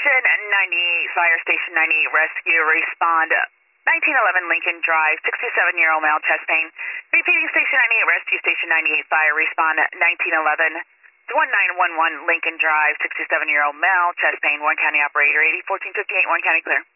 Station 98, Fire Station 98 Rescue, respond 1911 Lincoln Drive, 67-year-old male, chest pain. Repeating Station 98 Rescue, Station 98 Fire, respond 1911 1911 Lincoln Drive, 67-year-old male, chest pain, 1 county operator, 801458, 1 county clear.